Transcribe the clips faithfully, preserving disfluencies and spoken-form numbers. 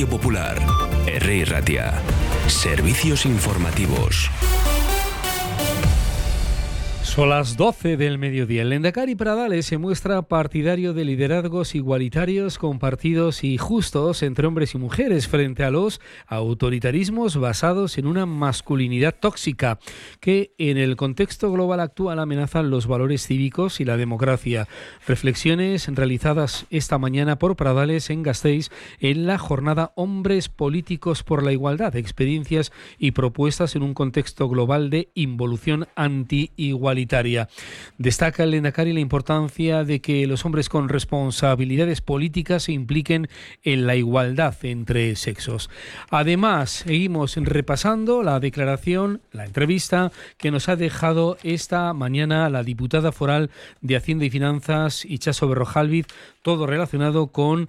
Radio Popular, Herri Ratia. Servicios informativos. Son las doce del mediodía. El Lehendakari Pradales se muestra partidario de liderazgos igualitarios, compartidos y justos entre hombres y mujeres frente a los autoritarismos basados en una masculinidad tóxica que en el contexto global actual amenazan los valores cívicos y la democracia. Reflexiones realizadas esta mañana por Pradales en Gasteiz en la jornada Hombres Políticos por la Igualdad, experiencias y propuestas en un contexto global de involución anti-igualitaria. Destaca el Lehendakari la importancia de que los hombres con responsabilidades políticas se impliquen en la igualdad entre sexos. Además, seguimos repasando la declaración, la entrevista que nos ha dejado esta mañana la diputada foral de Hacienda y Finanzas, Itxaso Berrojalbiz, todo relacionado con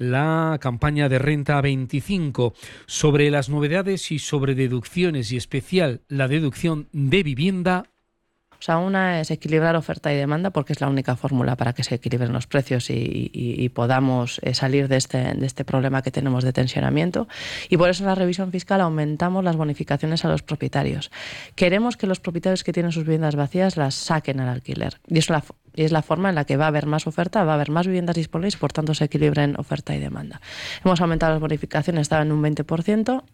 la campaña de Renta veinticinco, sobre las novedades y sobre deducciones, y especial la deducción de vivienda. O sea, una es equilibrar oferta y demanda, porque es la única fórmula para que se equilibren los precios y, y, y podamos salir de este, de este problema que tenemos de tensionamiento. Y por eso en la revisión fiscal aumentamos las bonificaciones a los propietarios. Queremos que los propietarios que tienen sus viviendas vacías las saquen al alquiler. Y eso la, y es la forma en la que va a haber más oferta, va a haber más viviendas disponibles y por tanto se equilibren oferta y demanda. Hemos aumentado las bonificaciones, estaban en un veinte por ciento.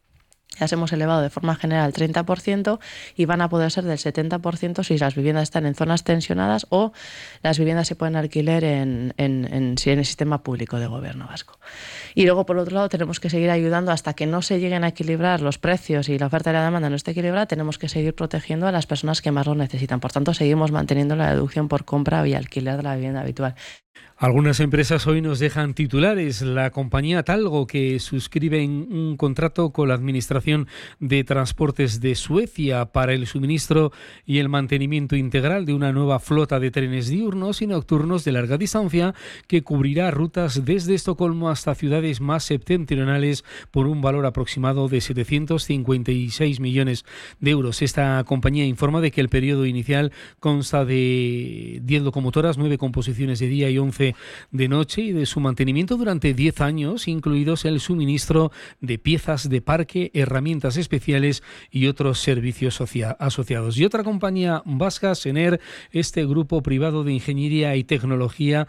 Las hemos elevado de forma general al treinta por ciento y van a poder ser del setenta por ciento si las viviendas están en zonas tensionadas o las viviendas se pueden alquiler en, en, en, en el sistema público de gobierno vasco. Y luego, por otro lado, tenemos que seguir ayudando hasta que no se lleguen a equilibrar los precios y la oferta y la demanda no esté equilibrada. Tenemos que seguir protegiendo a las personas que más lo necesitan. Por tanto, seguimos manteniendo la deducción por compra y alquiler de la vivienda habitual. Algunas empresas hoy nos dejan titulares. La compañía Talgo, que suscribe un contrato con la Administración de Transportes de Suecia para el suministro y el mantenimiento integral de una nueva flota de trenes diurnos y nocturnos de larga distancia que cubrirá rutas desde Estocolmo hasta ciudades más septentrionales por un valor aproximado de setecientos cincuenta y seis millones de euros. Esta compañía informa de que el periodo inicial consta de diez locomotoras, nueve composiciones de día y once de noche, y de su mantenimiento durante diez años, incluidos el suministro de piezas de parque, herramientas especiales y otros servicios socia- asociados. Y otra compañía vasca, Sener, este grupo privado de ingeniería y tecnología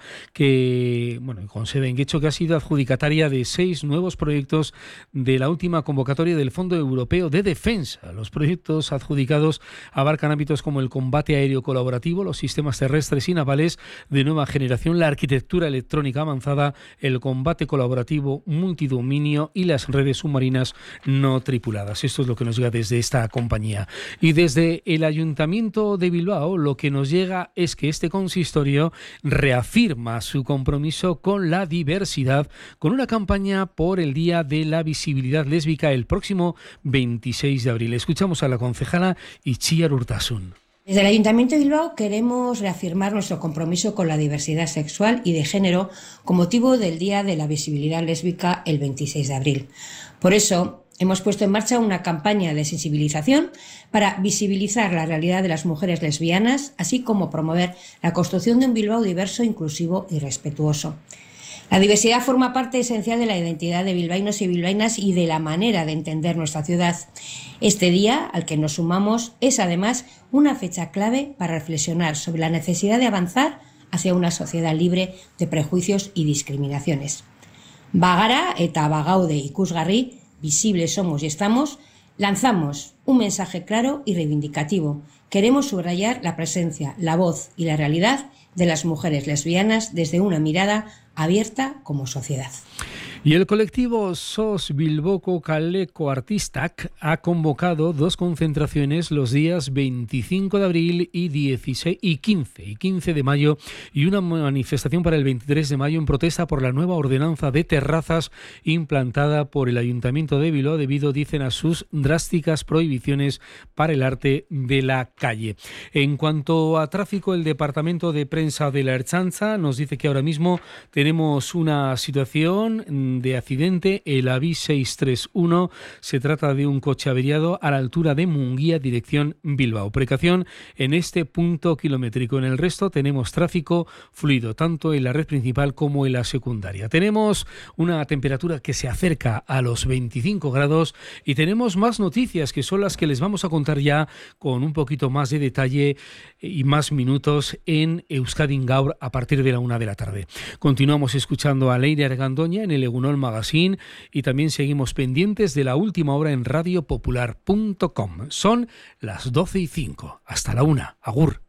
que, bueno, con sede en Guecho, que ha sido adjudicataria de seis nuevos proyectos de la última convocatoria del Fondo Europeo de Defensa. Los proyectos adjudicados abarcan ámbitos como el combate aéreo colaborativo, los sistemas terrestres y navales de nueva generación, la arquitectura electrónica avanzada, el combate colaborativo multidominio y las redes submarinas no tripuladas. Esto es lo que nos llega desde esta compañía. Y desde el Ayuntamiento de Bilbao lo que nos llega es que este consistorio reafirma su compromiso con la diversidad con una campaña por el Día de la Visibilidad Lésbica el próximo veintiséis de abril. Escuchamos a la concejala Itziar Urtasun. Desde el Ayuntamiento de Bilbao queremos reafirmar nuestro compromiso con la diversidad sexual y de género con motivo del Día de la Visibilidad Lésbica el veintiséis de abril. Por eso hemos puesto en marcha una campaña de sensibilización para visibilizar la realidad de las mujeres lesbianas, así como promover la construcción de un Bilbao diverso, inclusivo y respetuoso. La diversidad forma parte esencial de la identidad de bilbaínos y bilbaínas y de la manera de entender nuestra ciudad. Este día, al que nos sumamos, es además una fecha clave para reflexionar sobre la necesidad de avanzar hacia una sociedad libre de prejuicios y discriminaciones. Bagara eta bagaude ikusgarri, visibles somos y estamos, lanzamos un mensaje claro y reivindicativo. Queremos subrayar la presencia, la voz y la realidad de las mujeres lesbianas desde una mirada abierta como sociedad. Y el colectivo SOS Bilboko Kaleko Artistak ha convocado dos concentraciones los días veinticinco de abril y dieciséis y quince y quince de mayo y una manifestación para el veintitrés de mayo en protesta por la nueva ordenanza de terrazas implantada por el Ayuntamiento de Bilbao debido, dicen, a sus drásticas prohibiciones para el arte de la calle. En cuanto a tráfico, el Departamento de Prensa de la Ertzaintza nos dice que ahora mismo tenemos una situación de accidente, el A V I seiscientos treinta y uno. Se trata de un coche averiado a la altura de Munguía, dirección Bilbao. Precaución en este punto kilométrico. En el resto tenemos tráfico fluido, tanto en la red principal como en la secundaria. Tenemos una temperatura que se acerca a los veinticinco grados y tenemos más noticias que son las que les vamos a contar ya con un poquito más de detalle y más minutos en Euskadi Gaur a partir de la una de la tarde. Continuamos escuchando a Leire Argandoña en el Egunon Magazine y también seguimos pendientes de la última hora en radio popular punto com. Son las doce y cinco. Hasta la una. Agur.